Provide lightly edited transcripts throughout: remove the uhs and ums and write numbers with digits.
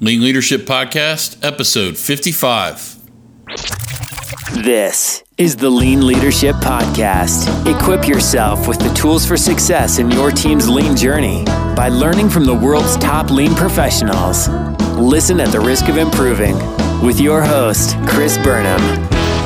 Lean Leadership Podcast, episode 55. This is the Lean Leadership Podcast. Equip yourself with the tools for success in your team's lean journey by learning from the world's top lean professionals. Listen at the risk of improving with your host, Chris Burnham.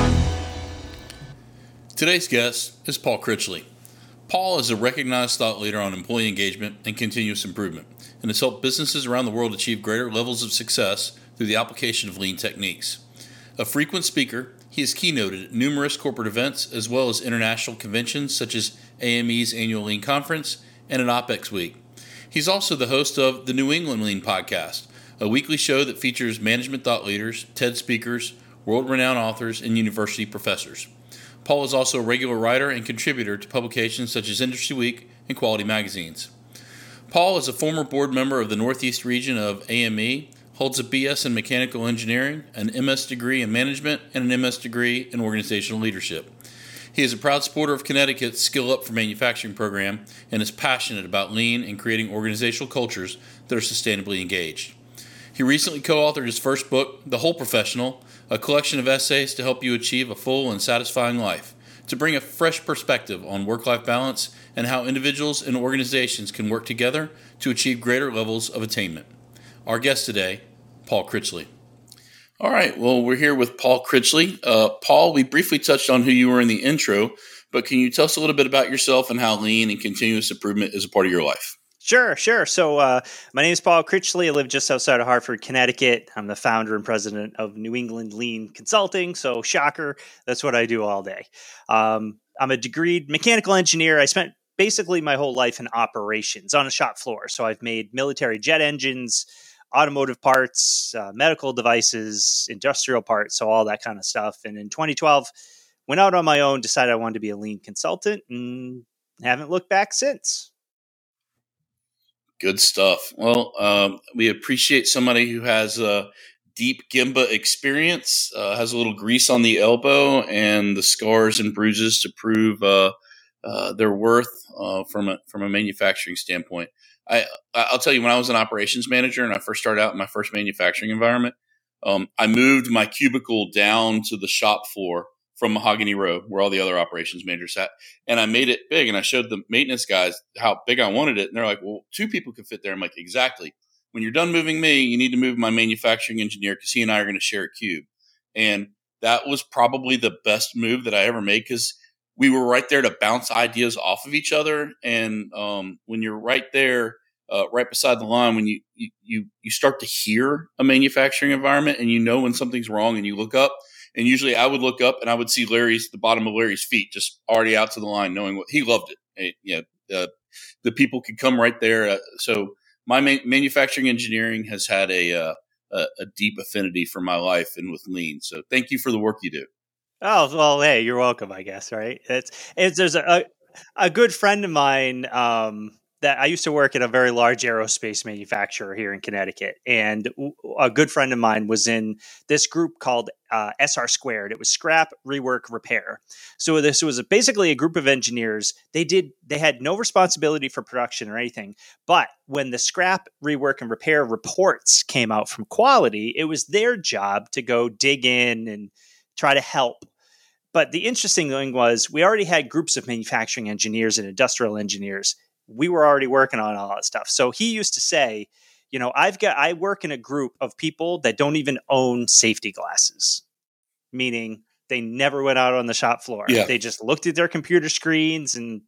Today's guest is Paul Critchley. Paul is a recognized thought leader on employee engagement and continuous improvement, and has helped businesses around the world achieve greater levels of success through the application of lean techniques. A frequent speaker, he has keynoted at numerous corporate events as well as international conventions such as AME's Annual Lean Conference and an OPEX Week. He's also the host of the New England Lean Podcast, a weekly show that features management thought leaders, TED speakers, world-renowned authors, and university professors. Paul is also a regular writer and contributor to publications such as Industry Week and Quality magazines. Paul is a former board member of the Northeast region of AME, holds a BS in Mechanical Engineering, an MS degree in Management, and an MS degree in Organizational Leadership. He is a proud supporter of Connecticut's Skill Up for Manufacturing program and is passionate about lean and creating organizational cultures that are sustainably engaged. He recently co-authored his first book, The Whole Professional, a collection of essays to help you achieve a full and satisfying life, to bring a fresh perspective on work-life balance and how individuals and organizations can work together to achieve greater levels of attainment. Our guest today, Paul Critchley. All right, well, we're here with Paul Critchley. Paul, we briefly touched on who you were in the intro, but can you tell us a little bit about yourself and how lean and continuous improvement is a part of your life? Sure. So my name is Paul Critchley. I live just outside of Hartford, Connecticut. I'm the founder and president of New England Lean Consulting. So shocker, that's what I do all day. I'm a degreed mechanical engineer. I spent basically my whole life in operations on a shop floor. So I've made military jet engines, automotive parts, medical devices, industrial parts, so all that kind of stuff. And in 2012, went out on my own, decided I wanted to be a lean consultant, and haven't looked back since. Good stuff. Well, we appreciate somebody who has a deep Gemba experience, has a little grease on the elbow, and the scars and bruises to prove their worth from a manufacturing standpoint. I'll tell you, when I was an operations manager and I first started out in my first manufacturing environment, I moved my cubicle down to the shop floor from Mahogany Road, where all the other operations managers sat. And I made it big, and I showed the maintenance guys how big I wanted it. And they're like, well, 2 people could fit there. I'm like, exactly. When you're done moving me, you need to move my manufacturing engineer because he and I are going to share a cube. And that was probably the best move that I ever made because we were right there to bounce ideas off of each other. And when you're right there, right beside the line, when you start to hear a manufacturing environment and you know when something's wrong and you look up, and usually I would look up and I would see the bottom of Larry's feet just already out to the line, knowing what he loved it. The people could come right there. So my manufacturing engineering has had a deep affinity for my life and with lean. So thank you for the work you do. Oh, well, hey, you're welcome, I guess, right? There's a good friend of mine that I used to work at a very large aerospace manufacturer here in Connecticut. And a good friend of mine was in this group called SR Squared. It was Scrap, Rework, Repair. So this was basically a group of engineers. They had no responsibility for production or anything. But when the Scrap, Rework, and Repair reports came out from quality, it was their job to go dig in and try to help. But the interesting thing was we already had groups of manufacturing engineers and industrial engineers. We were already working on all that stuff. So he used to say, I work in a group of people that don't even own safety glasses, meaning they never went out on the shop floor. Yeah. They just looked at their computer screens and,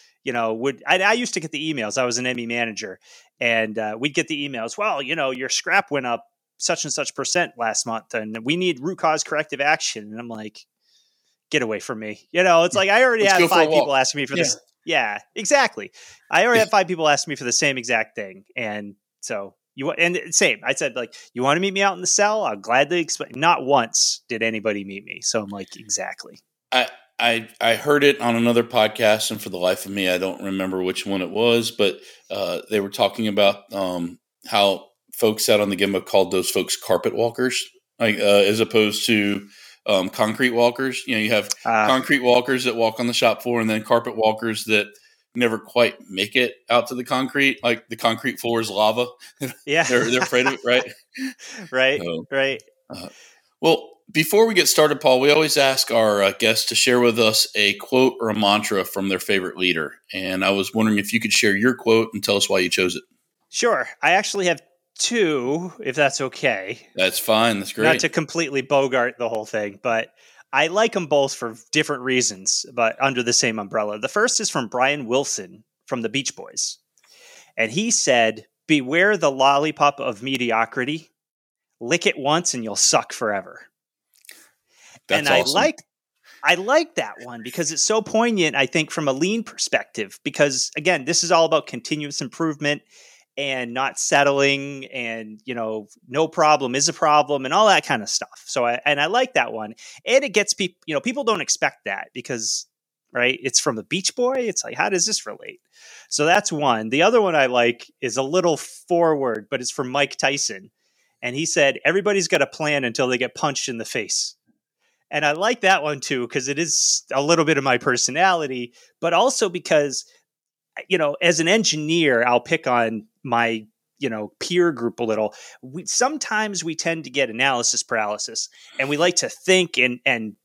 I used to get the emails. I was an ME manager and we'd get the emails. Well, your scrap went up such and such % last month and we need root cause corrective action. And I'm like, get away from me. It's like I already had 5 people asking me for this. Yeah, exactly. I already had 5 people asking me for the same exact thing. And so same. I said, like, you want to meet me out in the cell? I'll gladly explain. Not once did anybody meet me. So I'm like, exactly. I heard it on another podcast, and for the life of me, I don't remember which one it was, but they were talking about how folks out on the Gemba called those folks carpet walkers, as opposed to concrete walkers. You have concrete walkers that walk on the shop floor, and then carpet walkers that never quite make it out to the concrete. Like the concrete floor is lava. Yeah. they're afraid of it, right? Right. So, Right. well, before we get started, Paul, we always ask our guests to share with us a quote or a mantra from their favorite leader. And I was wondering if you could share your quote and tell us why you chose it. Sure. I actually have two, if that's okay. That's fine. That's great. Not to completely bogart the whole thing, but I like them both for different reasons, but under the same umbrella. The first is from Brian Wilson from the Beach Boys. And he said, "Beware the lollipop of mediocrity. Lick it once and you'll suck forever." That's and awesome. I like that one because it's so poignant, I think, from a lean perspective. Because again, this is all about continuous improvement and not settling, and no problem is a problem, and all that kind of stuff. So I like that one, and it gets people. People don't expect that because, right? It's from a Beach Boy. It's like, how does this relate? So that's one. The other one I like is a little forward, but it's from Mike Tyson, and he said, "Everybody's got a plan until they get punched in the face." And I like that one too because it is a little bit of my personality, but also because as an engineer, I'll pick on my, peer group a little. Sometimes we tend to get analysis paralysis, and we like to think and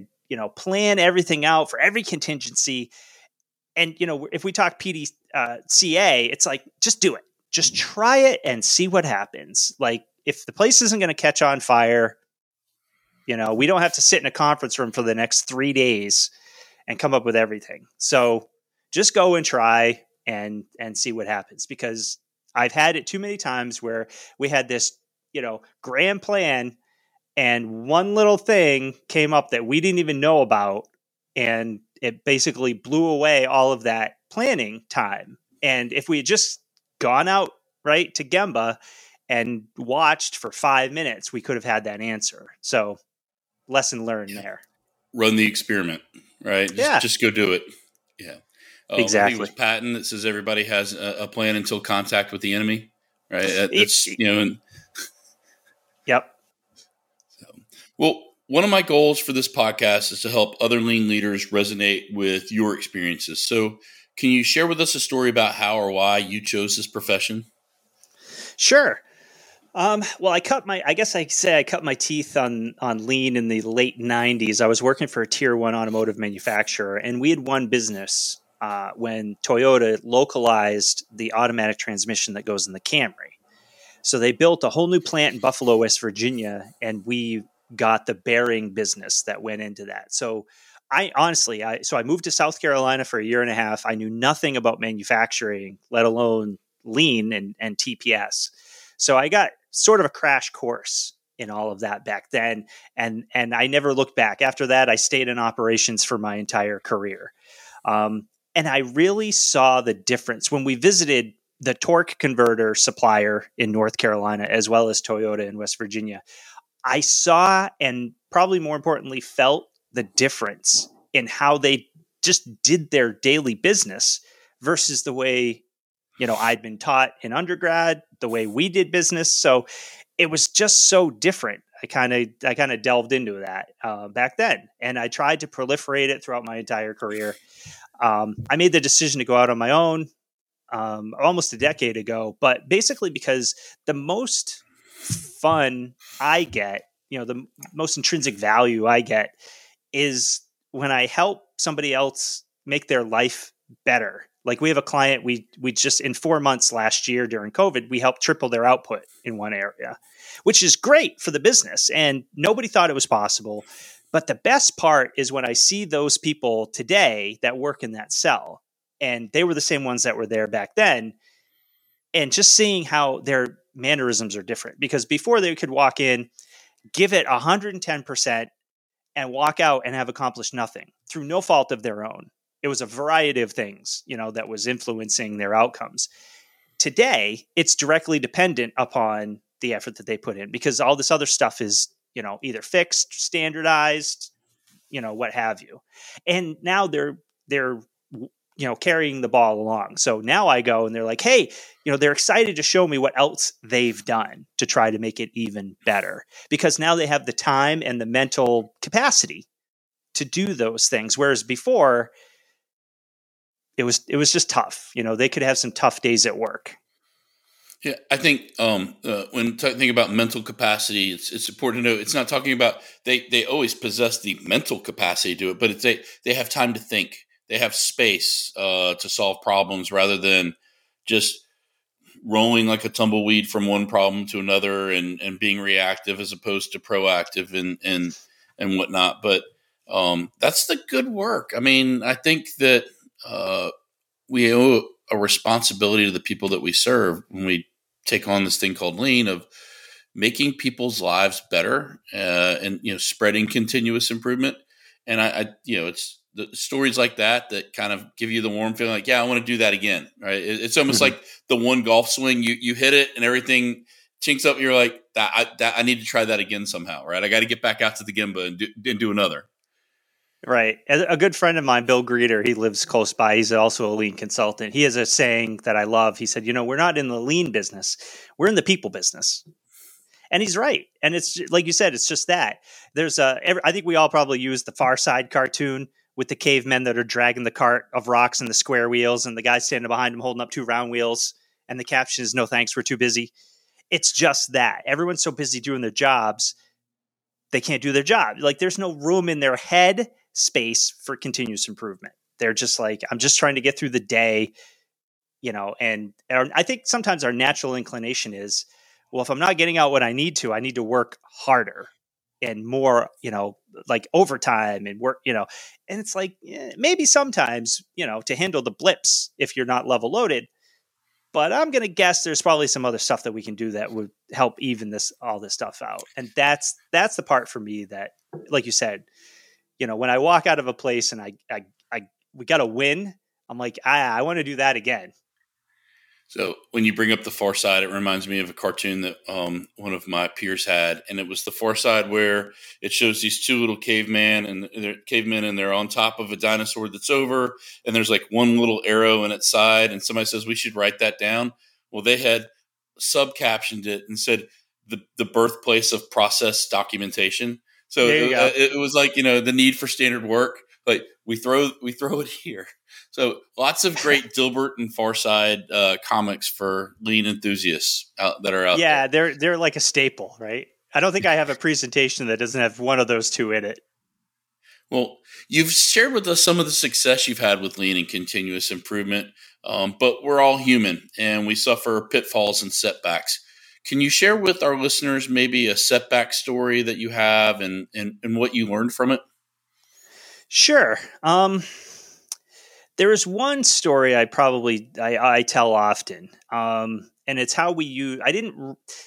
plan everything out for every contingency. And, if we talk PDCA, it's like, just do it. Just try it and see what happens. Like, if the place isn't going to catch on fire, we don't have to sit in a conference room for the next 3 days and come up with everything. So just go and try and see what happens, because I've had it too many times where we had this, grand plan and one little thing came up that we didn't even know about, and it basically blew away all of that planning time. And if we had just gone out right to Gemba and watched for 5 minutes, we could have had that answer. So lesson learned there. Run the experiment, right? Just go do it. Yeah. Exactly. I think it was Patton that says everybody has a plan until contact with the enemy, right? Yep. Well, one of my goals for this podcast is to help other lean leaders resonate with your experiences. So can you share with us a story about how or why you chose this profession? Sure. Well, I cut my teeth on lean in the late 90s. I was working for a tier 1 automotive manufacturer, and we had won business when Toyota localized the automatic transmission that goes in the Camry. So they built a whole new plant in Buffalo, West Virginia, and we got the bearing business that went into that. So I moved to South Carolina for a year and a half. I knew nothing about manufacturing, let alone lean and TPS. So I got sort of a crash course in all of that back then. And I never looked back. After that, I stayed in operations for my entire career. And I really saw the difference when we visited the torque converter supplier in North Carolina, as well as Toyota in West Virginia. I saw, and probably more importantly, felt the difference in how they just did their daily business versus the way, I'd been taught in undergrad, the way we did business. So it was just so different. I kind of delved into that back then, and I tried to proliferate it throughout my entire career. I made the decision to go out on my own almost a decade ago, but basically because the most fun I get, the most intrinsic value I get is when I help somebody else make their life better. Like we have a client, we just in 4 months last year during COVID, we helped triple their output in one area, which is great for the business. And nobody thought it was possible. But the best part is when I see those people today that work in that cell, and they were the same ones that were there back then, and just seeing how their mannerisms are different. Because before they could walk in, give it 110%, and walk out and have accomplished nothing through no fault of their own. It was a variety of things, that was influencing their outcomes. Today, it's directly dependent upon the effort that they put in, because all this other stuff is, either fixed, standardized, what have you. And now they're carrying the ball along. So now I go and they're like, hey, they're excited to show me what else they've done to try to make it even better, because now they have the time and the mental capacity to do those things. Whereas before, it was just tough. They could have some tough days at work. Yeah, I think when thinking about mental capacity, it's important to know it's not talking about they always possess the mental capacity to it, but they have time to think, they have space to solve problems rather than just rolling like a tumbleweed from one problem to another and being reactive as opposed to proactive and whatnot. But that's the good work. I mean, I think that we owe a responsibility to the people that we serve when we take on this thing called lean, of making people's lives better and spreading continuous improvement. And I it's the stories like that kind of give you the warm feeling like, yeah, I want to do that again. Right. It's almost like the one golf swing, you hit it and everything chinks up. And you're like, I need to try that again somehow. Right. I got to get back out to the Gemba and do another. Right. A good friend of mine, Bill Greeter, he lives close by. He's also a lean consultant. He has a saying that I love. He said, we're not in the lean business. We're in the people business. And he's right. And it's like you said, it's just that. I think we all probably use the Far Side cartoon with the cavemen that are dragging the cart of rocks and the square wheels and the guy standing behind him holding up 2 round wheels. And the caption is, "No thanks, we're too busy." It's just that. Everyone's so busy doing their jobs, they can't do their job. Like, there's no room in their head space for continuous improvement. They're just like, I'm just trying to get through the day, and I think sometimes our natural inclination is, well, if I'm not getting out what I need to work harder and more, like overtime and work, and it's like, maybe sometimes, to handle the blips if you're not level loaded. But I'm going to guess there's probably some other stuff that we can do that would help even all this stuff out. And that's the part for me that, like you said, when I walk out of a place and we got a win, I'm like, I want to do that again. So when you bring up the Far Side, it reminds me of a cartoon that one of my peers had, and it was the Far Side where it shows these 2 little cavemen and they're on top of a dinosaur that's over, and there's like one little arrow in its side, and somebody says we should write that down. Well, they had subcaptioned it and said the birthplace of process documentation. So it was like, the need for standard work. Like we throw it here. So lots of great Dilbert and Far Side comics for lean enthusiasts that are out there. Yeah, they're like a staple, right? I don't think I have a presentation that doesn't have one of those 2 in it. Well, you've shared with us some of the success you've had with lean and continuous improvement, but we're all human and we suffer pitfalls and setbacks. Can you share with our listeners maybe a setback story that you have and what you learned from it? Sure. There is one story I tell often, and it's how we use. I didn't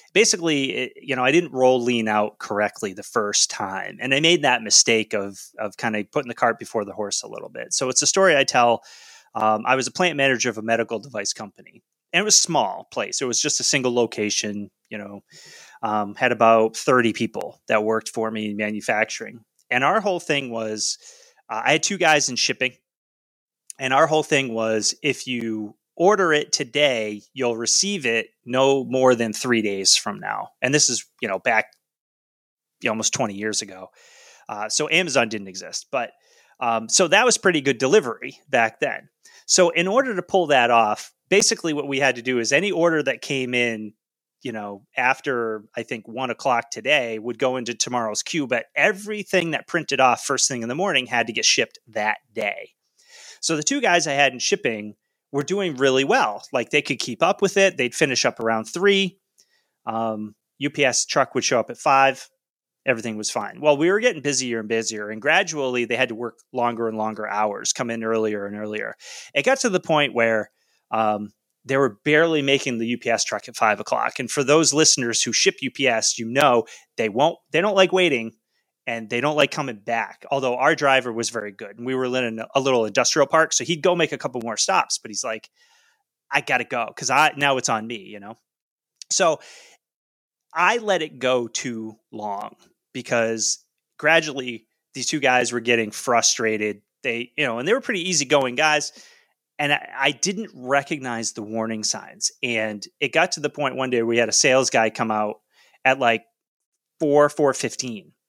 roll lean out correctly the first time, and I made that mistake of kind of putting the cart before the horse a little bit. So it's a story I tell. I was a plant manager of a medical device company, and it was a small place. It was just a single location. Had about 30 people that worked for me in manufacturing, and our whole thing was, I had 2 guys in shipping. And our whole thing was, if you order it today, you'll receive it no more than 3 days from now. And this is, back almost 20 years ago. So Amazon didn't exist. But so that was pretty good delivery back then. So in order to pull that off, basically what we had to do is any order that came in, after I think 1:00 today would go into tomorrow's queue. But everything that printed off first thing in the morning had to get shipped that day. So the 2 guys I had in shipping were doing really well. Like, they could keep up with it. They'd finish up around 3. UPS truck would show up at 5. Everything was fine. Well, we were getting busier and busier, and gradually they had to work longer and longer hours, come in earlier and earlier. It got to the point where they were barely making the UPS truck at 5:00. And for those listeners who ship UPS, they don't like waiting. And they don't like coming back, although our driver was very good. And we were in a little industrial park, so he'd go make a couple more stops. But he's like, I got to go because now it's on me, So I let it go too long because gradually these 2 guys were getting frustrated. And they were pretty easygoing guys. And I didn't recognize the warning signs. And it got to the point one day we had a sales guy come out at like 4:15.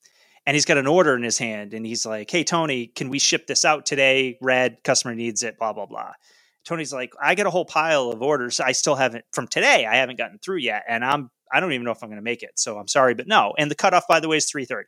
and he's got an order in his hand, and he's like, "Hey, Tony, can we ship this out today? Red, customer needs it, blah, blah, blah." Tony's like, "I got a whole pile of orders I still haven't from today. I haven't gotten through yet. And I don't even know if I'm going to make it. So I'm sorry, but no." And the cutoff, by the way, is 3:30.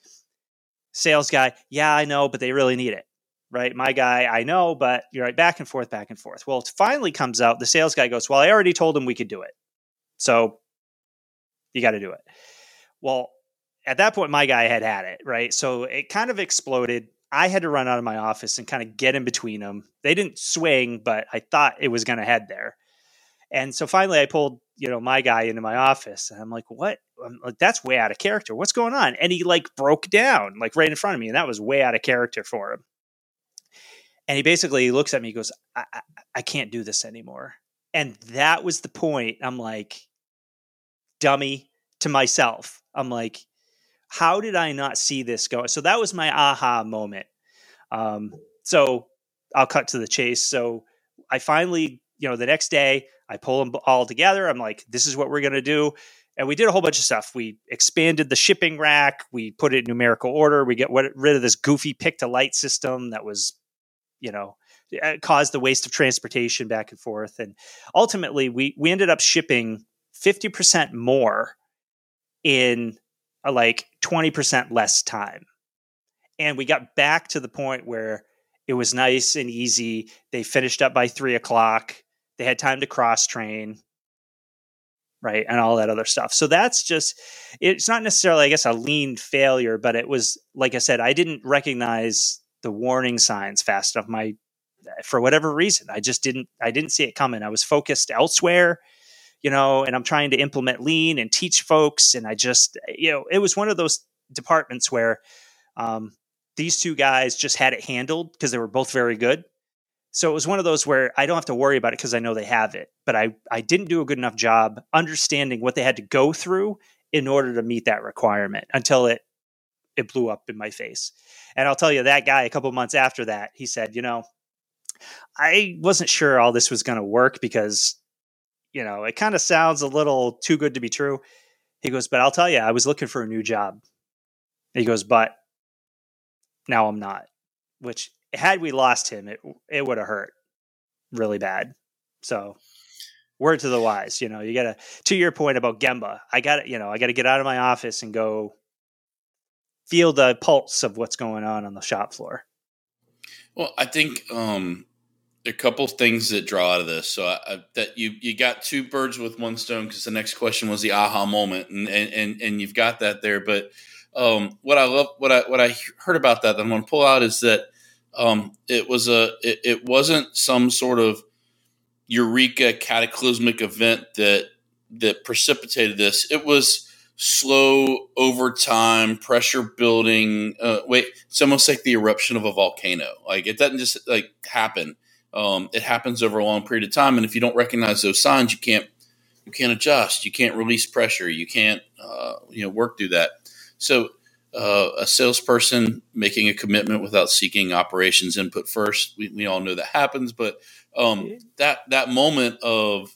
Sales guy, "Yeah, I know, but they really need it." Right? My guy, "I know, but you're right." Back and forth, back and forth. Well, it finally comes out. The sales guy goes, "Well, I already told him we could do it. So you got to do it." Well, at that point, my guy had it, right? So it kind of exploded. I had to run out of my office and kind of get in between them. They didn't swing, but I thought it was going to head there. And so finally I pulled, my guy into my office, and I'm like, "What?" I'm like, "That's way out of character. What's going on?" And he like broke down like right in front of me. And that was way out of character for him. And he basically looks at me, he goes, I can't do this anymore. And that was the point. I'm like, dummy, to myself. I'm like, how did I not see this go? So that was my aha moment. So I'll cut to the chase. So I finally, the next day I pull them all together. I'm like, this is what we're going to do. And we did a whole bunch of stuff. We expanded the shipping rack. We put it in numerical order. We get rid of this goofy pick to light system that was, caused the waste of transportation back and forth. And ultimately we ended up shipping 50% more in like 20% less time. And we got back to the point where it was nice and easy. They finished up by 3:00. They had time to cross train, right? And all that other stuff. So that's just, it's not necessarily, I guess, a lean failure, but it was, like I said, I didn't recognize the warning signs fast enough. For whatever reason, I didn't see it coming. I was focused elsewhere, and I'm trying to implement lean and teach folks. And I just, it was one of those departments where these two guys just had it handled because they were both very good. So it was one of those where I don't have to worry about it because I know they have it. But I didn't do a good enough job understanding what they had to go through in order to meet that requirement until it blew up in my face. And I'll tell you, that guy, a couple of months after that, he said, I wasn't sure all this was going to work because, it kind of sounds a little too good to be true. He goes, "But I'll tell you, I was looking for a new job." He goes, "But now I'm not," which had we lost him, it would have hurt really bad. So word to the wise, you gotta, to your point about Gemba, I got to get out of my office and go feel the pulse of what's going on the shop floor. Well, I think a couple of things that draw out of this. So that you got two birds with one stone, because the next question was the aha moment, and you've got that there. But what I heard about that I'm going to pull out is that it wasn't some sort of eureka cataclysmic event that precipitated this. It was slow over time, pressure building. It's almost like the eruption of a volcano. Like, it doesn't just like happen. It happens over a long period of time, and if you don't recognize those signs, you can't adjust. You can't release pressure. You can't work through that. So a salesperson making a commitment without seeking operations input first, we all know that happens. But that moment of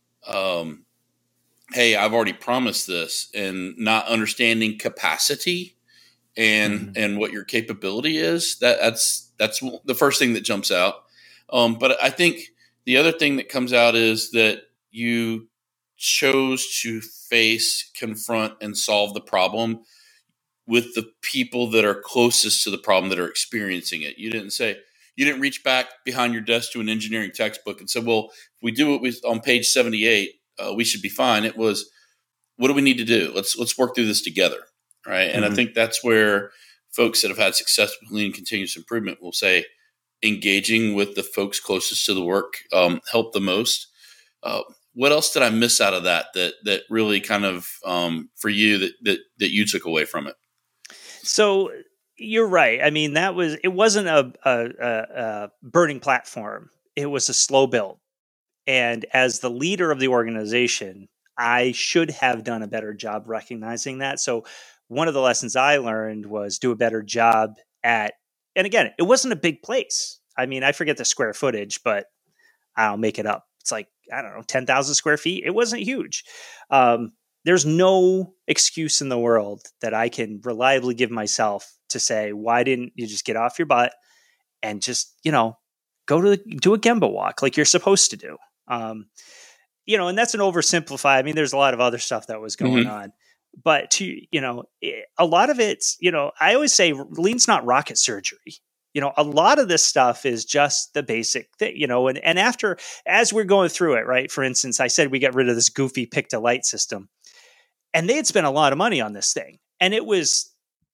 hey, I've already promised this, and not understanding capacity and what your capability is, that's the first thing that jumps out. But I think the other thing that comes out is that you chose to face, confront, and solve the problem with the people that are closest to the problem, that are experiencing it. You didn't reach back behind your desk to an engineering textbook and say, well, if we do what we on page 78, we should be fine. It was, what do we need to do? Let's work through this together. Right. And I think that's where folks that have had success with lean and continuous improvement will say, engaging with the folks closest to the work helped the most. What else did I miss out of that really kind of for you that you took away from it? So you're right. I mean, it wasn't a burning platform. It was a slow build. And as the leader of the organization, I should have done a better job recognizing that. So one of the lessons I learned was do a better job at, and again, it wasn't a big place. I mean, I forget the square footage, but I'll make it up. It's like, I don't know, 10,000 square feet. It wasn't huge. there's no excuse in the world that I can reliably give myself to say, why didn't you just get off your butt and just, do a Gemba walk like you're supposed to do? And that's an oversimplified. I mean, there's a lot of other stuff that was going on, but a lot of it's, I always say lean's not rocket surgery. A lot of this stuff is just the basic thing, and as we're going through it, right? For instance, I said we got rid of this goofy pick to light system, and they had spent a lot of money on this thing, and it was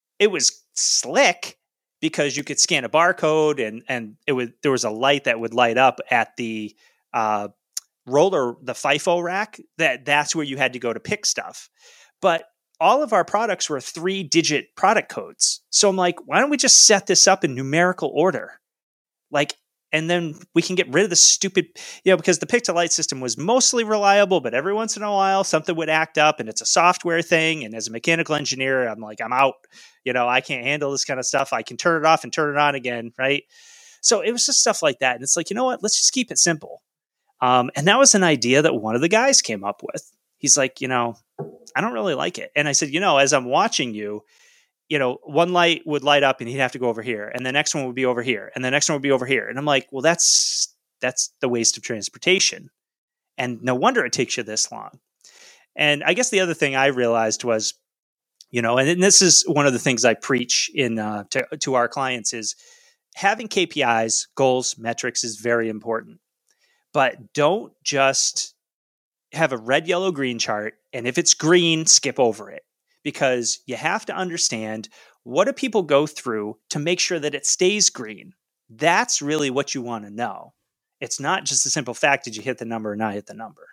slick because you could scan a barcode and there was a light that would light up at the roller, the FIFO rack. That's where you had to go to pick stuff. But all of our products were 3-digit product codes. So I'm like, why don't we just set this up in numerical order? And then we can get rid of the stupid, because the pick to light system was mostly reliable, but every once in a while something would act up, and it's a software thing. And as a mechanical engineer, I'm like, I'm out. I can't handle this kind of stuff. I can turn it off and turn it on again. Right. So it was just stuff like that. And it's like, you know what, let's just keep it simple. And that was an idea that one of the guys came up with. He's like, I don't really like it. And I said, as I'm watching you, one light would light up and he'd have to go over here. And the next one would be over here. And the next one would be over here. And I'm like, well, that's the waste of transportation. And no wonder it takes you this long. And I guess the other thing I realized was, and this is one of the things I preach to our clients, is having KPIs, goals, metrics is very important. But don't just have a red, yellow, green chart. And if it's green, skip over it. Because you have to understand, what do people go through to make sure that it stays green? That's really what you want to know. It's not just a simple fact, did you hit the number or not hit the number?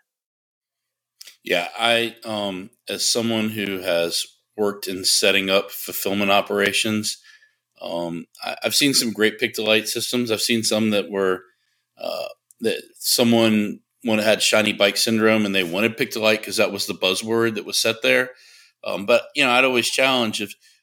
Yeah, I, as someone who has worked in setting up fulfillment operations, I've seen some great pick-to-light systems. I've seen some that were that someone had shiny bike syndrome and they wanted pick-to-light because that was the buzzword that was set there. But I'd always challenge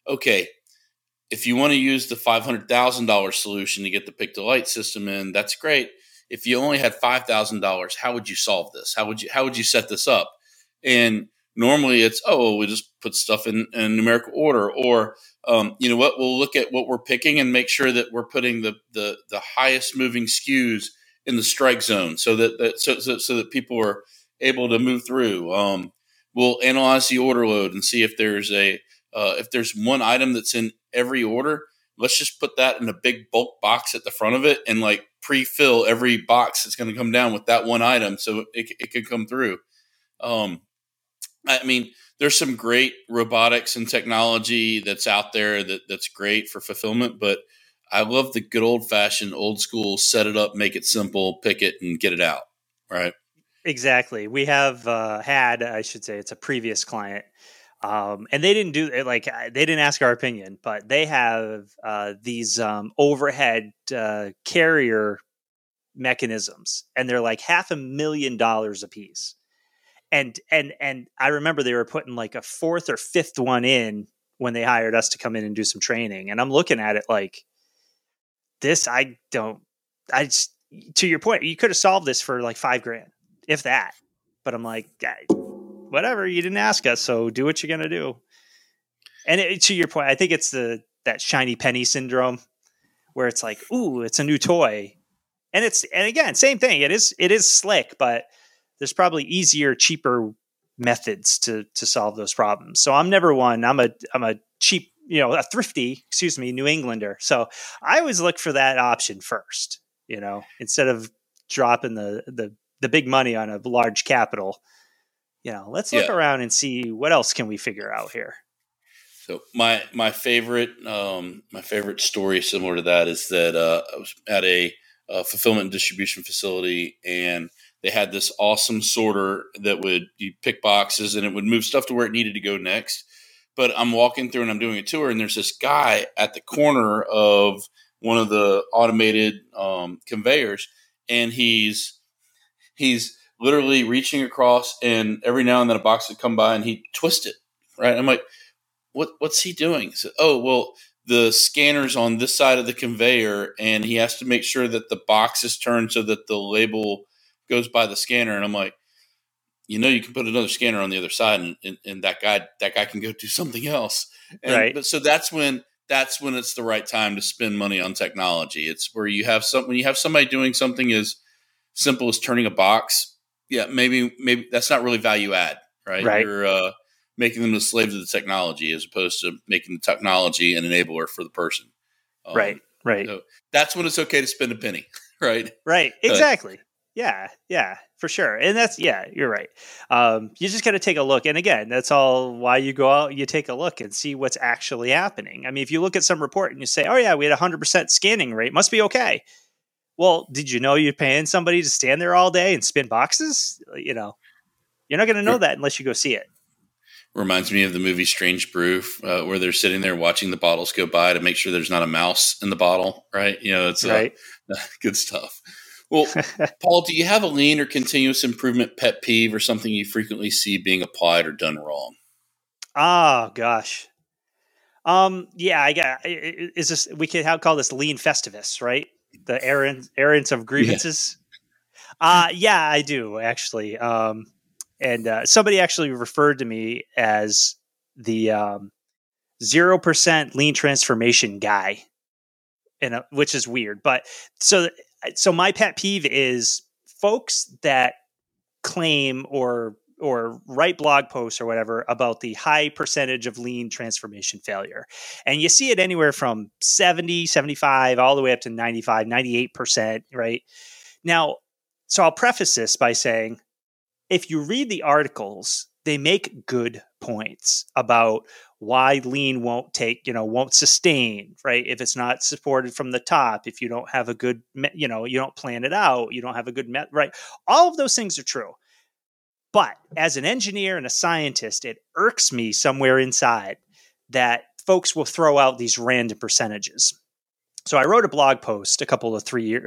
if you want to use the $500,000 solution to get the pick-to-light system in, that's great. If you only had $5,000, how would you solve this? How would you set this up? And normally it's, we just put stuff in numerical order, or we'll look at what we're picking and make sure that we're putting the highest moving SKUs in the strike zone, so that people are able to move through. We'll analyze the order load and see if there's one item that's in every order. Let's just put that in a big bulk box at the front of it and pre-fill every box that's going to come down with that one item, so it can come through. There's some great robotics and technology that's out there that's great for fulfillment, but I love the good old-fashioned, old-school, set it up, make it simple, pick it, and get it out, right? Exactly. We have it's a previous client, and they didn't do it, they didn't ask our opinion, but they have these overhead carrier mechanisms, and they're like $500,000 a piece. And I remember they were putting a fourth or fifth one in when they hired us to come in and do some training. And I'm looking at it like, this, to your point, you could have solved this for $5,000, if that. But I'm like, whatever, you didn't ask us, so do what you're going to do. And to your point, I think it's that shiny penny syndrome, where it's like, ooh, it's a new toy. And again, same thing. It is slick, but there's probably easier, cheaper methods to solve those problems. So I'm never one. I'm a cheap, a thrifty, New Englander. So I always look for that option first, instead of dropping the big money on a large capital. Let's look around and see what else can we figure out here. So my favorite story similar to that is that I was at a fulfillment and distribution facility, and they had this awesome sorter that you pick boxes and it would move stuff to where it needed to go next. But I'm walking through and I'm doing a tour, and there's this guy at the corner of one of the automated conveyors, and he's literally reaching across, and every now and then a box would come by and he'd twist it. Right. I'm like, what's he doing? He said, the scanner's on this side of the conveyor, and he has to make sure that the box is turned so that the label goes by the scanner. And I'm like, you can put another scanner on the other side, and that guy can go do something else. And, Right. But so that's when it's the right time to spend money on technology. It's where when you have somebody doing something as simple as turning a box. Yeah, maybe that's not really value add, right? Right. You're making them the slave to the technology as opposed to making the technology an enabler for the person. Right. So that's when it's okay to spend a penny, right? Right. Exactly. Yeah, for sure. And you're right. You just got to take a look. And again, that's all why you go out, you take a look and see what's actually happening. I mean, if you look at some report and you say, oh yeah, we had 100% scanning rate, must be okay. Well, did you know you're paying somebody to stand there all day and spin boxes? You're not going to know that unless you go see it. Reminds me of the movie Strange Brew, where they're sitting there watching the bottles go by to make sure there's not a mouse in the bottle, right? It's right. Good stuff. Well, Paul, do you have a lean or continuous improvement pet peeve or something you frequently see being applied or done wrong? Oh gosh. Yeah, I got. Is this we could call this lean festivus, right? The errands of grievances. Yeah, I do actually. And somebody actually referred to me as the 0% lean transformation guy, which is weird. But so my pet peeve is folks that claim or write blog posts or whatever about the high percentage of lean transformation failure. And you see it anywhere from 70, 75, all the way up to 95, 98%, right? Now, so I'll preface this by saying, if you read the articles, they make good points about why lean won't sustain, right? If it's not supported from the top, if you don't have a good, you don't plan it out, you don't have a good, right? All of those things are true. But as an engineer and a scientist, it irks me somewhere inside that folks will throw out these random percentages. So I wrote a blog post it's almost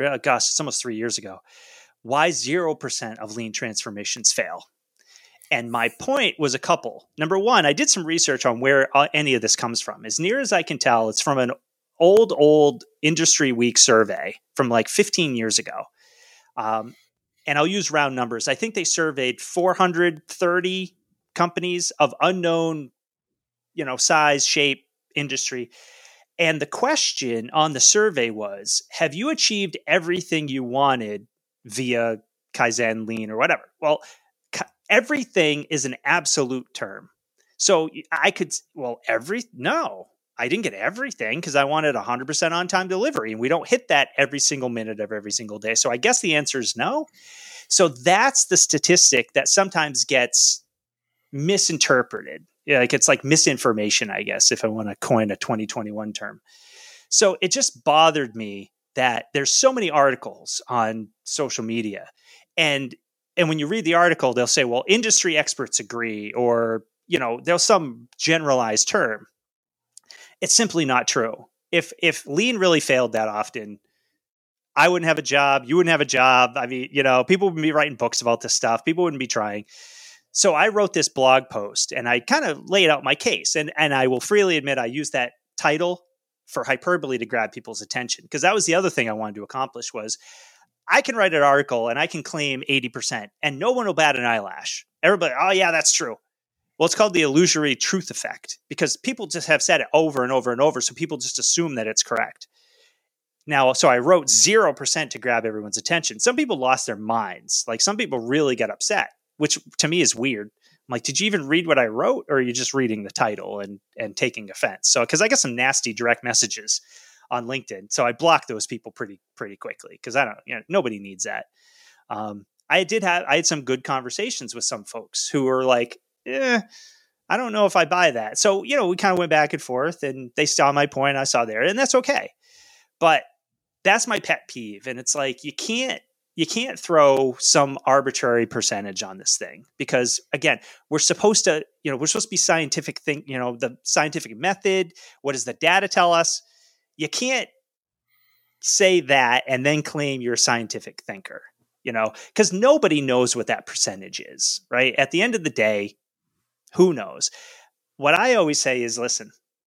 3 years ago. Why 0% of lean transformations fail? And my point was a couple. Number one, I did some research on where any of this comes from. As near as I can tell, it's from an old Industry Week survey from like 15 years ago. And I'll use round numbers. I think they surveyed 430 companies of unknown, size, shape, industry. And the question on the survey was, have you achieved everything you wanted via Kaizen, lean, or whatever? Well, everything is an absolute term. So no, I didn't get everything because I wanted 100% on-time delivery. And we don't hit that every single minute of every single day. So I guess the answer is no. So that's the statistic that sometimes gets misinterpreted. It's like misinformation, I guess, if I want to coin a 2021 term. So it just bothered me that there's so many articles on social media. And when you read the article, they'll say, well, industry experts agree, or, there's some generalized term. It's simply not true. If lean really failed that often, I wouldn't have a job. You wouldn't have a job. I mean, people wouldn't be writing books about this stuff. People wouldn't be trying. So I wrote this blog post and I kind of laid out my case. And I will freely admit I used that title for hyperbole to grab people's attention, because that was the other thing I wanted to accomplish was I can write an article and I can claim 80% and no one will bat an eyelash. Everybody, oh yeah, that's true. Well, it's called the illusory truth effect because people just have said it over and over and over. So people just assume that it's correct. Now, so I wrote 0% to grab everyone's attention. Some people lost their minds. Like some people really got upset, which to me is weird. I'm like, did you even read what I wrote, or are you just reading the title and taking offense? So, because I got some nasty direct messages on LinkedIn, so I blocked those people pretty quickly because nobody needs that. I had some good conversations with some folks who were like, I don't know if I buy that. So, we kind of went back and forth, and they saw my point, I saw there, and that's okay. But that's my pet peeve, and it's like you can't throw some arbitrary percentage on this thing because, again, we're supposed to be scientific. The scientific method. What does the data tell us? You can't say that and then claim you're a scientific thinker. Because nobody knows what that percentage is, right? At the end of the day, who knows? What I always say is, listen.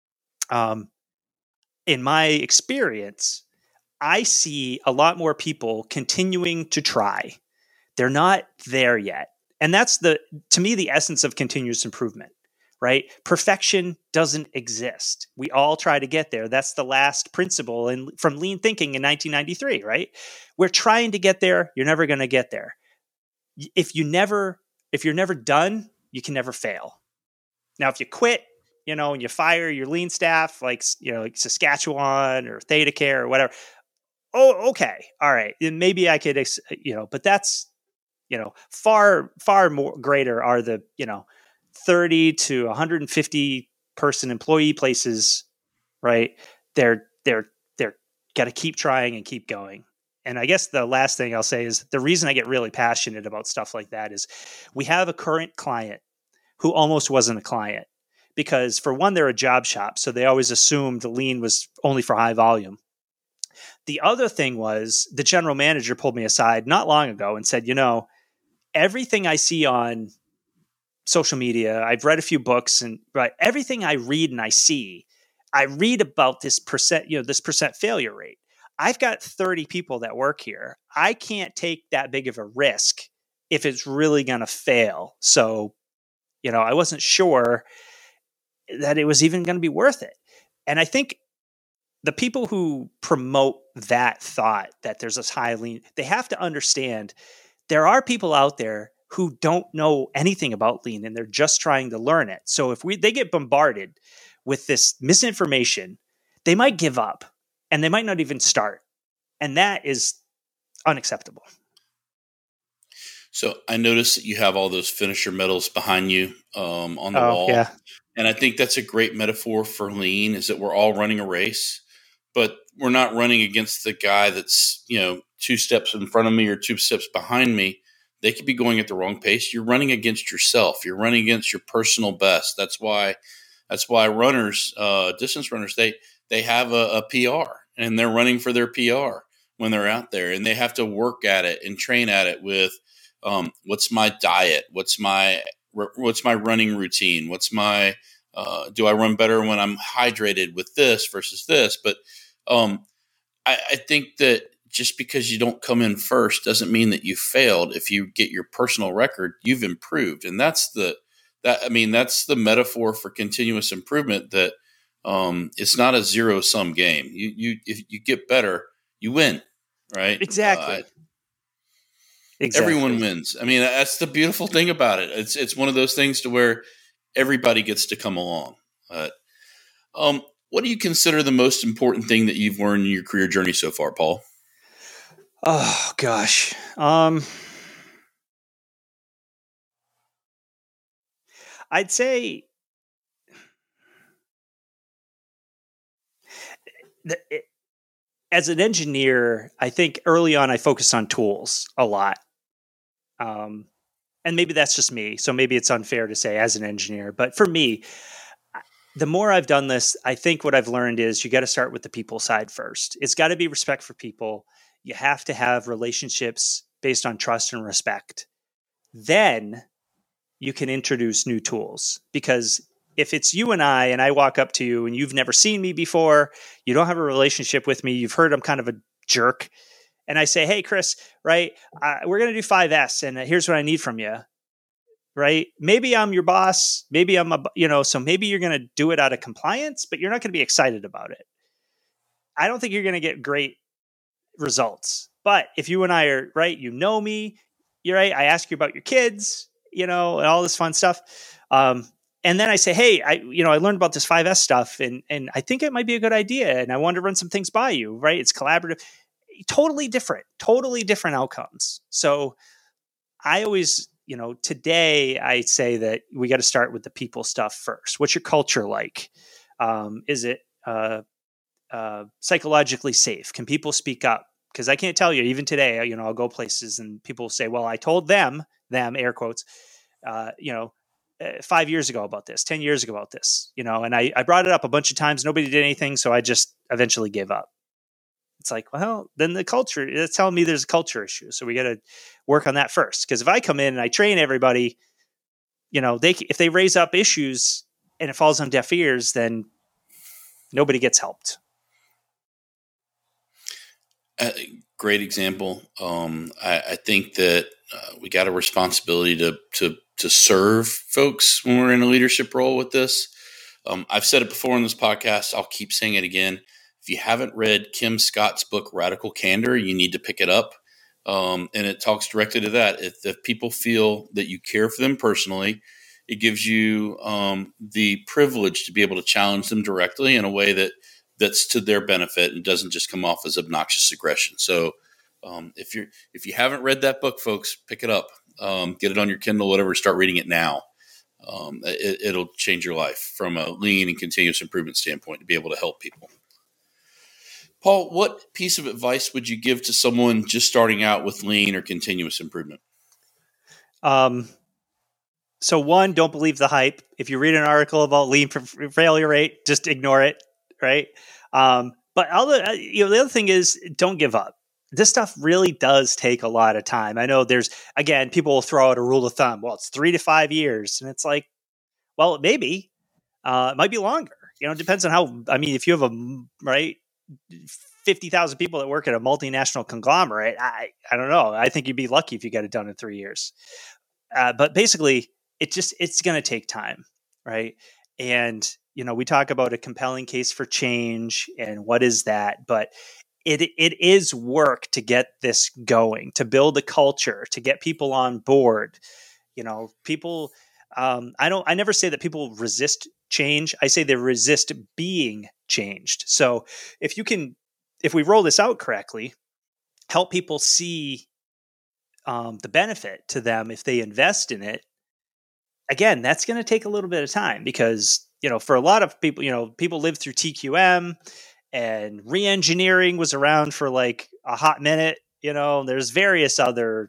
In my experience, I see a lot more people continuing to try. They're not there yet. And that's to me, the essence of continuous improvement, right? Perfection doesn't exist. We all try to get there. That's the last principle from lean thinking in 1993, right? We're trying to get there. You're never going to get there. If you're never done, you can never fail. Now, if you quit, and you fire your lean staff, like Saskatchewan or ThetaCare or whatever, oh, okay, all right, then maybe I could, but that's, far, far more greater are the, 30 to 150 person employee places, right? They're got to keep trying and keep going. And I guess the last thing I'll say is the reason I get really passionate about stuff like that is we have a current client who almost wasn't a client because, for one, they're a job shop. So they always assumed the lean was only for high volume. The other thing was the general manager pulled me aside not long ago and said, everything I see on social media, I've read a few books, and everything I read and I read about this percent, this percent failure rate. I've got 30 people that work here. I can't take that big of a risk if it's really going to fail. So, I wasn't sure that it was even going to be worth it. And I think the people who promote that thought that there's this high lean, they have to understand there are people out there who don't know anything about lean and they're just trying to learn it. So if they get bombarded with this misinformation, they might give up and they might not even start. And that is unacceptable. So I noticed that you have all those finisher medals behind you on the wall. Yeah. And I think that's a great metaphor for lean, is that we're all running a race, but we're not running against the guy that's, 2 steps in front of me or 2 steps behind me. They could be going at the wrong pace. You're running against yourself. You're running against your personal best. That's why runners, distance runners, they have a PR and they're running for their PR when they're out there, and they have to work at it and train at it with what's my diet, what's my running routine, do I run better when I'm hydrated with this versus this? But I think that just because you don't come in first doesn't mean that you failed. If you get your personal record, you've improved, and that's the metaphor for continuous improvement. That it's not a zero-sum game. If you get better, you win, right? Exactly. Everyone wins. I mean, that's the beautiful thing about it. It's one of those things to where everybody gets to come along. What do you consider the most important thing that you've learned in your career journey so far, Paul? Oh gosh. I'd say as an engineer, I think early on I focused on tools a lot. And maybe that's just me. So maybe it's unfair to say as an engineer, but for me, the more I've done this, I think what I've learned is you got to start with the people side first. It's got to be respect for people. You have to have relationships based on trust and respect. Then you can introduce new tools, because if it's you and I walk up to you and you've never seen me before, you don't have a relationship with me, you've heard I'm kind of a jerk, and I say, hey, Chris, right, we're going to do 5S and here's what I need from you, right? Maybe I'm your boss, maybe I'm so maybe you're going to do it out of compliance, but you're not going to be excited about it. I don't think you're going to get great results. But if you and I are right, me, you're right, I ask you about your kids, and all this fun stuff. And then I say, hey, I learned about this 5S stuff and I think it might be a good idea. And I want to run some things by you, right? It's collaborative, totally different outcomes. So I always, today I say that we got to start with the people stuff first. What's your culture like? Is it psychologically safe? Can people speak up? Because I can't tell you, even today, I'll go places and people say, well, I told them air quotes, 5 years ago about this, 10 years ago about this, and I brought it up a bunch of times. Nobody did anything. So I just eventually gave up. It's like, well, then the culture, it's telling me there's a culture issue. So we got to work on that first. Because if I come in and I train everybody, if they raise up issues and it falls on deaf ears, then nobody gets helped. great example. I think that we got a responsibility to serve folks when we're in a leadership role with this. I've said it before in this podcast. I'll keep saying it again. If you haven't read Kim Scott's book, Radical Candor, you need to pick it up. And it talks directly to that. If people feel that you care for them personally, it gives you the privilege to be able to challenge them directly in a way that's to their benefit and doesn't just come off as obnoxious aggression. So if you haven't read that book, folks, pick it up. Get it on your Kindle, whatever. Start reading it now. It'll change your life from a lean and continuous improvement standpoint to be able to help people. Paul, what piece of advice would you give to someone just starting out with lean or continuous improvement? So one, don't believe the hype. If you read an article about lean failure rate, just ignore it, right? But the other thing is, don't give up. This stuff really does take a lot of time. I know people will throw out a rule of thumb. Well, it's 3 to 5 years. And it's like, well, maybe, it might be longer. It depends on if you have 50,000 people that work at a multinational conglomerate, I don't know. I think you'd be lucky if you got it done in 3 years. But basically it's going to take time. Right. And, we talk about a compelling case for change and what is that, but it is work to get this going, to build a culture, to get people on board. People, I never say that people resist change. I say they resist being changed. So if we roll this out correctly, help people see the benefit to them if they invest in it. Again, that's going to take a little bit of time because, for a lot of people, people live through TQM and re-engineering was around for like a hot minute. There's various other,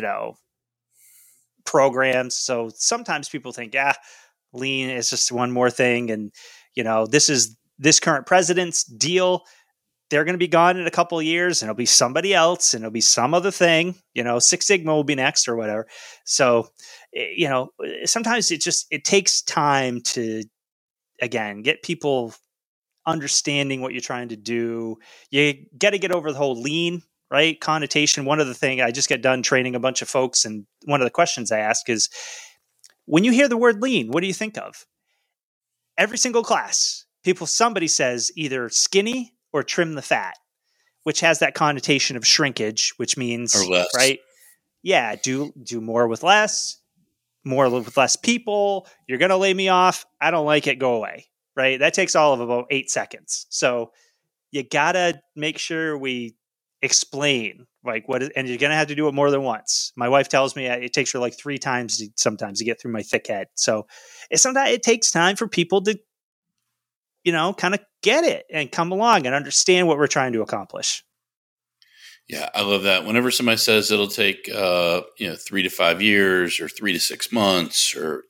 programs. So sometimes people think, lean is just one more thing. And, this is this current president's deal. They're going to be gone in a couple of years and it'll be somebody else and it'll be some other thing, Six Sigma will be next or whatever. So, sometimes it takes time to, again, get people understanding what you're trying to do. You got to get over the whole lean, right? Connotation. One of the things I just got done training a bunch of folks. And one of the questions I ask is, when you hear the word lean, what do you think of? Every single class, somebody says either skinny or trim the fat, which has that connotation of shrinkage, which means, or less. Right? Yeah. Do more with less people. You're going to lay me off. I don't like it. Go away. Right. That takes all of about 8 seconds. So you got to make sure we explain and you're going to have to do it more than once. My wife tells me it takes her like 3 times sometimes to get through my thick head. So sometimes it takes time for people to, kind of get it and come along and understand what we're trying to accomplish. Yeah, I love that. Whenever somebody says it'll take 3 to 5 years or 3 to 6 months, or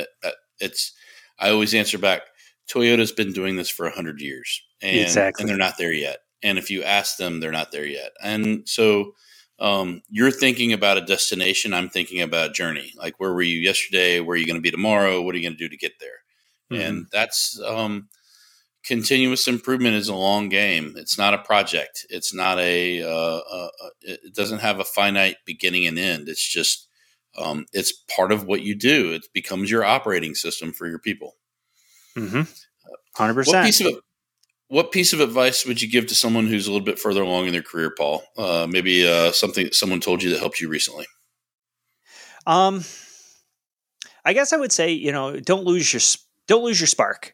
I always answer back, Toyota's been doing this for 100 years, and they're not there yet. And if you ask them, they're not there yet. And so you're thinking about a destination. I'm thinking about a journey. Like, where were you yesterday? Where are you going to be tomorrow? What are you going to do to get there? Mm-hmm. And that's continuous improvement is a long game. It's not a project. It's not it doesn't have a finite beginning and end. It's just, it's part of what you do. It becomes your operating system for your people. 100%. What piece of advice would you give to someone who's a little bit further along in their career, Paul? Maybe something that someone told you that helped you recently. I guess I would say, don't lose your spark.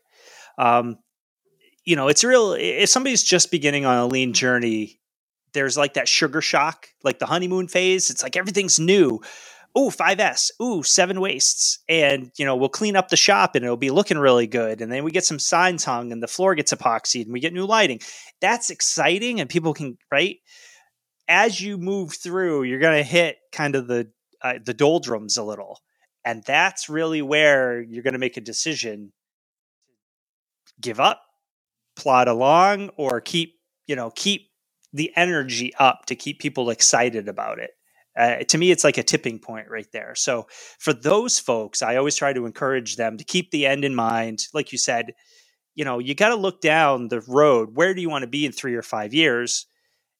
It's real. If somebody's just beginning on a lean journey, there's like that sugar shock, like the honeymoon phase. It's like everything's new. Ooh, 5S. Ooh, 7 wastes. And, we'll clean up the shop and it'll be looking really good. And then we get some signs hung and the floor gets epoxied and we get new lighting. That's exciting. And people can, right? As you move through, you're going to hit kind of the doldrums a little. And that's really where you're going to make a decision. Give up, plod along, or keep the energy up to keep people excited about it. To me, it's like a tipping point right there. So for those folks, I always try to encourage them to keep the end in mind. Like you said, you got to look down the road. Where do you want to be in 3 or 5 years?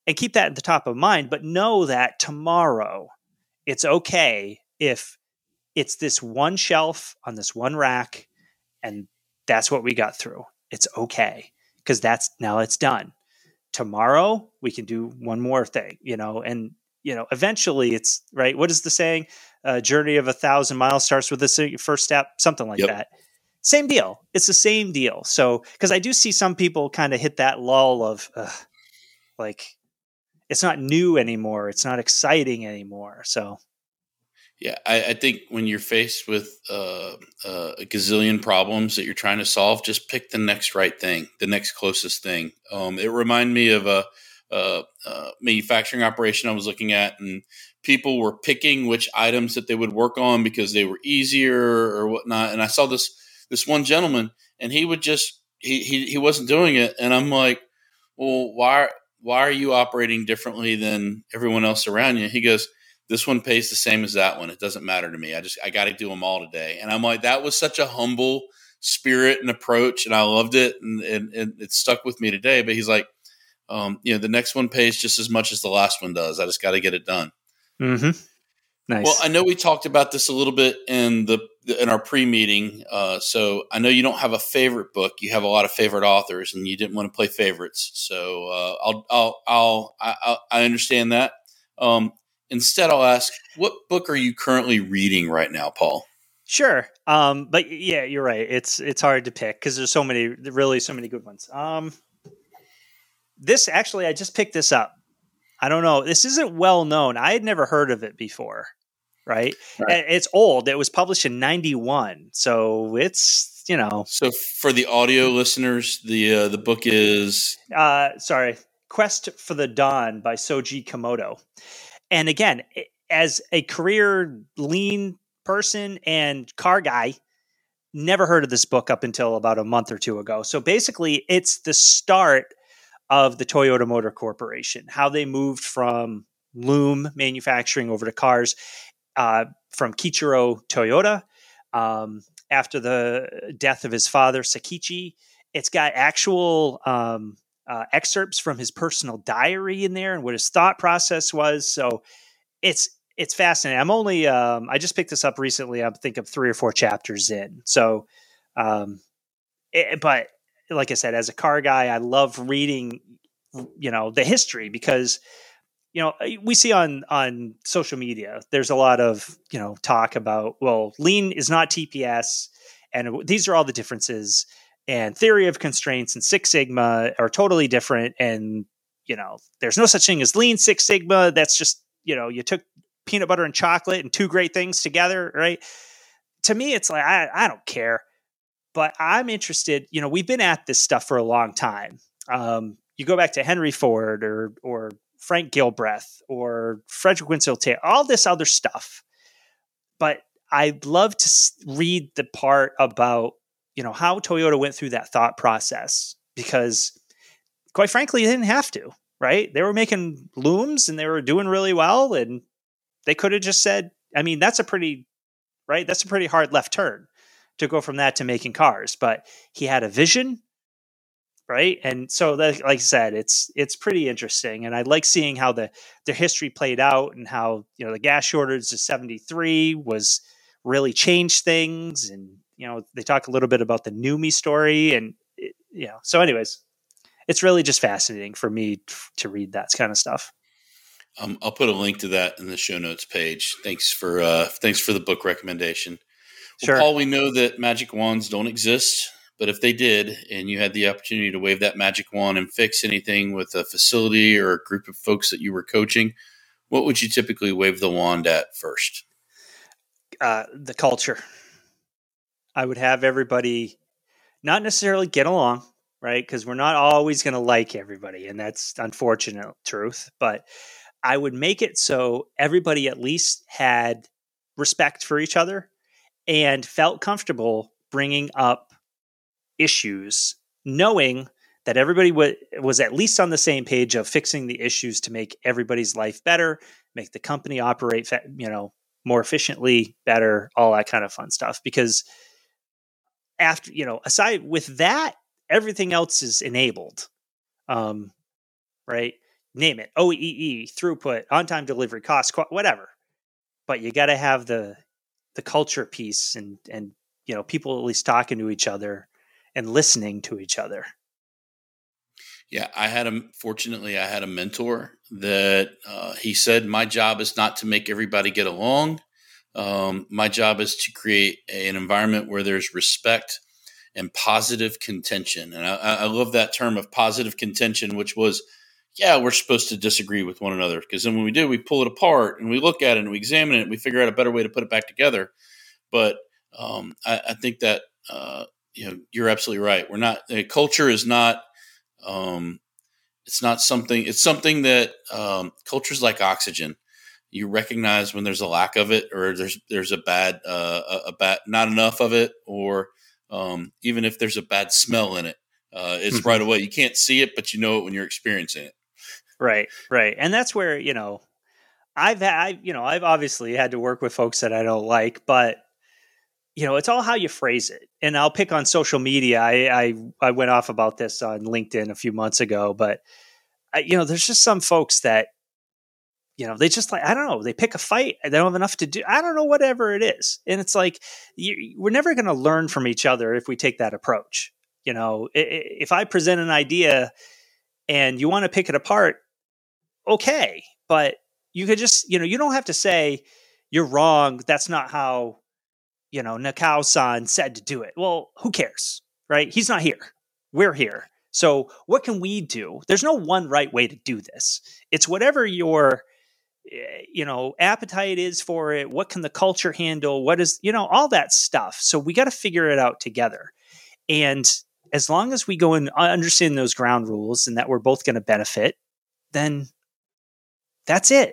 and keep that at the top of mind, but know that tomorrow it's okay if it's this one shelf on this one rack and that's what we got through. It's okay because now it's done. Tomorrow we can do one more thing, and eventually it's right. What is the saying? Journey of 1,000 miles starts with the first step, something like that. Same deal. It's the same deal. So, because I do see some people kind of hit that lull of like, it's not new anymore. It's not exciting anymore. So, yeah, I think when you're faced with a gazillion problems that you're trying to solve, just pick the next right thing, the next closest thing. It reminded me of a manufacturing operation I was looking at, and people were picking which items that they would work on because they were easier or whatnot. And I saw this one gentleman, and he would just he wasn't doing it, and I'm like, well, why are you operating differently than everyone else around you? He goes, this one pays the same as that one. It doesn't matter to me. I got to do them all today. And I'm like, that was such a humble spirit and approach, and I loved it, and it stuck with me today. But he's like, the next one pays just as much as the last one does. I just got to get it done. Mm-hmm. Nice. Well, I know we talked about this a little bit in our pre-meeting. So I know you don't have a favorite book. You have a lot of favorite authors, and you didn't want to play favorites. So I understand that. Instead, I'll ask, what book are you currently reading right now, Paul? Sure. But yeah, you're right. It's hard to pick because there's so many good ones. This actually, I just picked this up. I don't know. This isn't well known. I had never heard of it before. Right. It's old. It was published in 1991. So it's, So for the audio listeners, the book is Quest for the Dawn by Soji Komodo. And again, as a career lean person and car guy, never heard of this book up until about a month or two ago. So basically, it's the start of the Toyota Motor Corporation, how they moved from loom manufacturing over to cars, from Kichiro Toyota after the death of his father, Sakichi. It's got actual excerpts from his personal diary in there and what his thought process was. So it's fascinating. I'm only I just picked this up recently. I think I'm 3 or 4 chapters in. So, but like I said, as a car guy, I love reading, the history because, we see on social media, there's a lot of, talk about, well, lean is not TPS and these are all the differences, and theory of constraints and Six Sigma are totally different. And, there's no such thing as lean Six Sigma. That's just, you took peanut butter and chocolate and 2 great things together. Right. To me, it's like, I don't care, but I'm interested. We've been at this stuff for a long time. You go back to Henry Ford or Frank Gilbreth or Frederick Winslow Taylor, all this other stuff. But I'd love to read the part about, how Toyota went through that thought process, because quite frankly, they didn't have to, right? They were making looms and they were doing really well, and they could have just said, that's a pretty hard left turn to go from that to making cars, but he had a vision. Right. And so like I said, it's pretty interesting. And I like seeing how their history played out and how, the gas shortage of 73 was really changed things. And, they talk a little bit about the NUMMI story and, so anyways, it's really just fascinating for me to read that kind of stuff. I'll put a link to that in the show notes page. Thanks for the book recommendation. Well, Sure. Paul, we know that magic wands don't exist. But if they did, and you had the opportunity to wave that magic wand and fix anything with a facility or a group of folks that you were coaching, what would you typically wave the wand at first? The culture. I would have everybody not necessarily get along, right? Because we're not always going to like everybody, and that's unfortunate truth. But I would make it so everybody at least had respect for each other and felt comfortable bringing up issues, knowing that everybody was at least on the same page of fixing the issues to make everybody's life better, make the company operate, more efficiently, better, all that kind of fun stuff. Because after, aside with that, everything else is enabled. Right. name it, OEE, throughput, on-time delivery, cost, whatever. But you got to have the culture piece and people at least talking to each other and listening to each other. Yeah, fortunately, I had a mentor that he said, my job is not to make everybody get along. My job is to create an environment where there's respect and positive contention. And I love that term of positive contention, which was, yeah, we're supposed to disagree with one another, because then when we do, we pull it apart and we look at it and we examine it and we figure out a better way to put it back together. But I think that you're absolutely right. Culture is not. It's not something. It's something that culture's like oxygen. You recognize when there's a lack of it, or there's a bad not enough of it, or even if there's a bad smell in it, it's right away. You can't see it, but you know it when you're experiencing it. Right, and that's where I've obviously had to work with folks that I don't like, but it's all how you phrase it. And I'll pick on social media. I went off about this on LinkedIn a few months ago, but there's just some folks that, they just I don't know, they pick a fight. They don't have enough to do. I don't know, whatever it is. And it's like, we're never going to learn from each other if we take that approach. If I present an idea and you want to pick it apart, okay. But you could just, you don't have to say you're wrong. That's not how, Nakao-san said to do it. Well, who cares, right? He's not here. We're here. So what can we do? There's no one right way to do this. It's whatever your, appetite is for it. What can the culture handle? What is, all that stuff. So we got to figure it out together. And as long as we go and understand those ground rules and that we're both going to benefit, then that's it.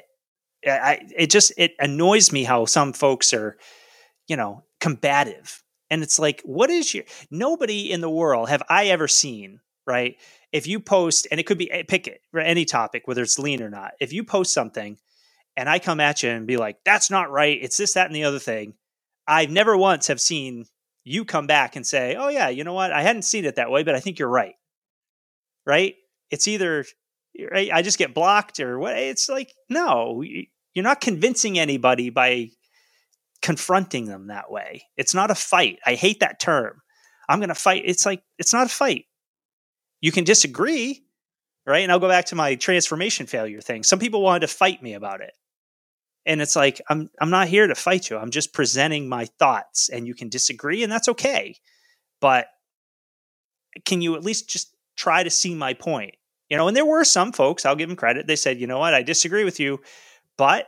It annoys me how some folks are, combative. And it's like, nobody in the world have I ever seen, right? If you post, and it could be, pick it, any topic, whether it's lean or not. If you post something and I come at you and be like, that's not right, it's this, that, and the other thing, I've never once have seen you come back and say, oh yeah, you know what? I hadn't seen it that way, but I think you're right. Right? It's either right, I just get blocked or what. It's like, no, you're not convincing anybody by confronting them that way. It's not a fight. I hate that term. I'm going to fight. It's like, it's not a fight. You can disagree, right? And I'll go back to my transformation failure thing. Some people wanted to fight me about it. And it's like, I'm not here to fight you. I'm just presenting my thoughts, and you can disagree, and that's okay. But can you at least just try to see my point? And there were some folks, I'll give them credit. They said, you know what? I disagree with you, but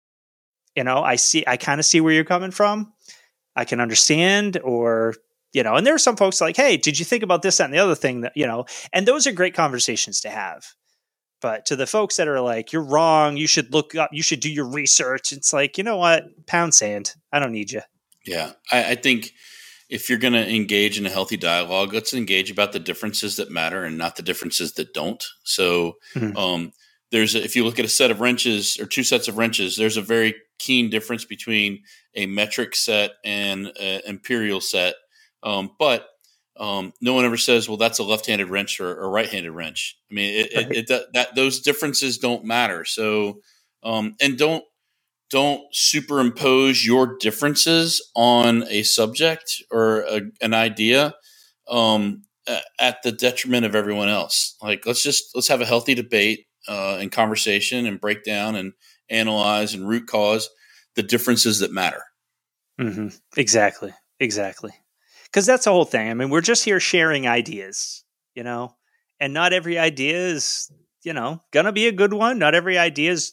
I kind of see where you're coming from. I can understand, or, and there are some folks like, hey, did you think about this, that, and the other thing that, and those are great conversations to have. But to the folks that are like, you're wrong, you should look up, you should do your research. It's like, you know what? Pound sand. I don't need you. Yeah. I think if you're going to engage in a healthy dialogue, let's engage about the differences that matter and not the differences that don't. So, if you look at a set of wrenches or two sets of wrenches, there's a very keen difference between a metric set and an imperial set. But no one ever says, well, that's a left-handed wrench or a right-handed wrench. I mean, those differences don't matter. So, and don't superimpose your differences on a subject or an idea at the detriment of everyone else. Like, let's have a healthy debate and conversation and break down and analyze and root cause the differences that matter. Mm-hmm. Exactly. Because that's the whole thing. I mean, we're just here sharing ideas, and not every idea is, going to be a good one. Not every idea is,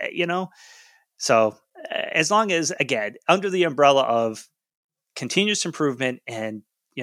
So as long as, again, under the umbrella of continuous improvement and,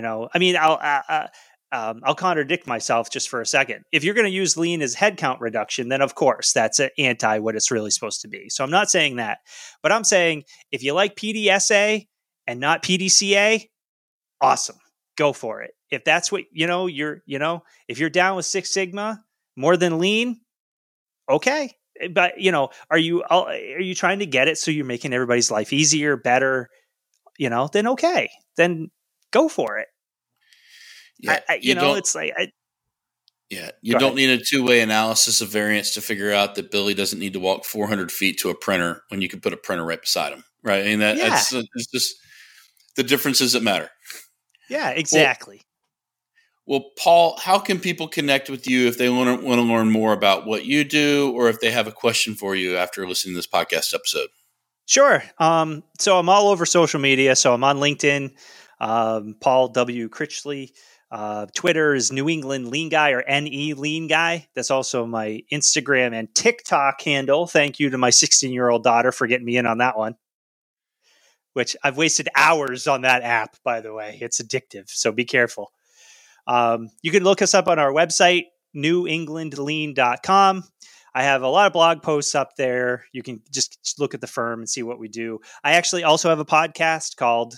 I'll contradict myself just for a second. If you're going to use lean as headcount reduction, then of course that's anti what it's really supposed to be. So I'm not saying that, but I'm saying if you like PDSA and not PDCA, awesome, go for it. If that's what, if you're down with Six Sigma more than lean, okay. But, are you trying to get it so you're making everybody's life easier, better, then okay, then go for it. Yeah, it's like, Yeah, you don't need a two-way analysis of variance to figure out that Billy doesn't need to walk 400 feet to a printer when you can put a printer right beside him, right? I mean, that's just the differences that matter. Yeah, exactly. Well, Paul, how can people connect with you if they want to learn more about what you do, or if they have a question for you after listening to this podcast episode? Sure. So I'm all over social media. So I'm on LinkedIn, Paul W. Critchley. Twitter is New England Lean Guy, or NE Lean Guy. That's also my Instagram and TikTok handle. Thank you to my 16-year-old daughter for getting me in on that one, which I've wasted hours on that app, by the way. It's addictive, so be careful. You can look us up on our website, newenglandlean.com. I have a lot of blog posts up there. You can just look at the firm and see what we do. I actually also have a podcast called,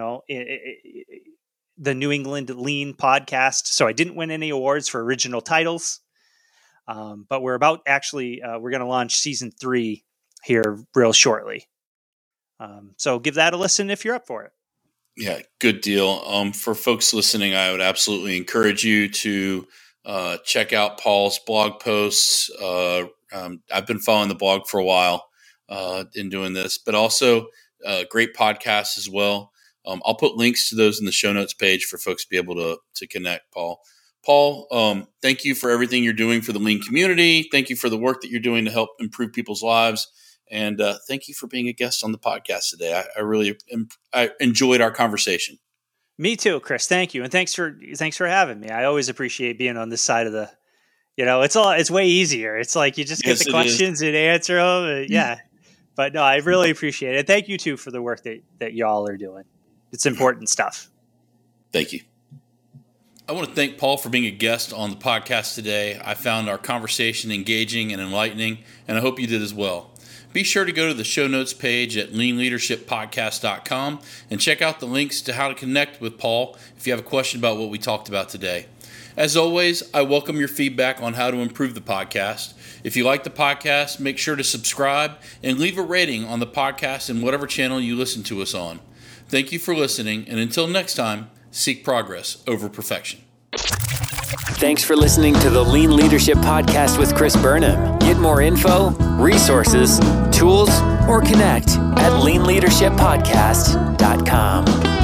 the New England Lean Podcast. So I didn't win any awards for original titles, but we're about we're going to launch season 3 here real shortly. So give that a listen if you're up for it. Yeah, good deal. For folks listening, I would absolutely encourage you to check out Paul's blog posts. I've been following the blog for a while in doing this, but also great podcasts as well. I'll put links to those in the show notes page for folks to be able to connect, Paul. Paul, thank you for everything you're doing for the Lean community. Thank you for the work that you're doing to help improve people's lives. And thank you for being a guest on the podcast today. I enjoyed our conversation. Me too, Chris. Thank you. And thanks for having me. I always appreciate being on this side of the, it's way easier. It's like you just get the questions and answer them. Yeah. But no, I really appreciate it. Thank you too for the work that y'all are doing. It's important stuff. Thank you. I want to thank Paul for being a guest on the podcast today. I found our conversation engaging and enlightening, and I hope you did as well. Be sure to go to the show notes page at leanleadershippodcast.com and check out the links to how to connect with Paul if you have a question about what we talked about today. As always, I welcome your feedback on how to improve the podcast. If you like the podcast, make sure to subscribe and leave a rating on the podcast in whatever channel you listen to us on. Thank you for listening, and until next time, seek progress over perfection. Thanks for listening to the Lean Leadership Podcast with Chris Burnham. Get more info, resources, tools, or connect at leanleadershippodcast.com.